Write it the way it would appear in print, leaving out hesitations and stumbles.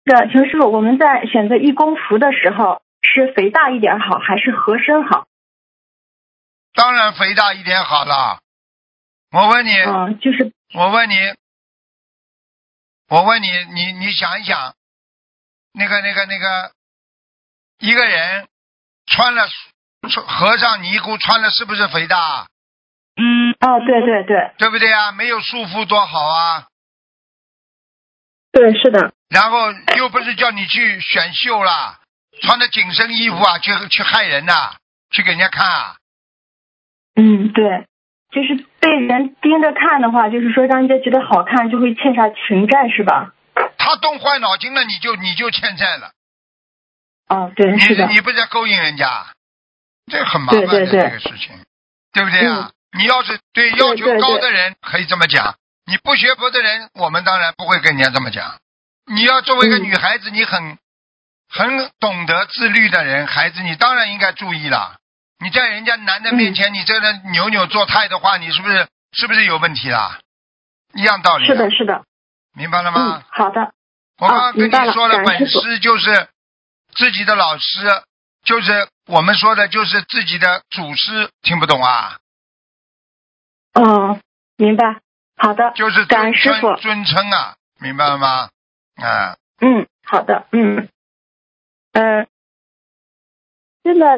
请师傅，我们在选择义工服的时候，是肥大一点好，还是合身好？ 当然肥大一点好了。我问你，我问你，你想一想，那个，一个人穿了和尚尼姑穿了是不是肥大？ 对对对， 对不对啊？没有束缚多好啊！ 对，是的。 然后又不是叫你去选秀啦，穿的紧身衣服啊，去害人呐、去给人家看啊。 对，就是被人盯着看的话，就是说让人家觉得好看，就会欠下情债，是吧？ 他动坏脑筋了，你就欠债了。 对，是的。 你不是在勾引人家，这很麻烦的这个事情，对不对啊？你要是对要求高的人可以这么讲，你不学佛的人，我们当然不会跟人家这么讲。你要作为一个女孩子，你很懂得自律的人，孩子你当然应该注意了。你在人家男的面前，你这个扭作态的话，你是不是有问题啦？一样道理。 是的，是的。 明白了吗？ 好的。 我刚刚跟你说了，本师就是自己的老师，就是我们说的就是自己的祖师，听不懂啊？ 明白。好的。 就是感恩师傅尊称啊，明白了吗？ 好的。现在